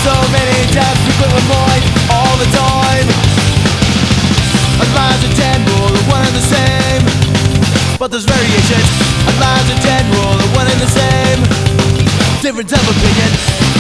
so many deaths, we quit with mine all the time. And lives are dead, we're all one and the same. But there's variations, and lives are dead, we're all one and the same. Difference of opinion.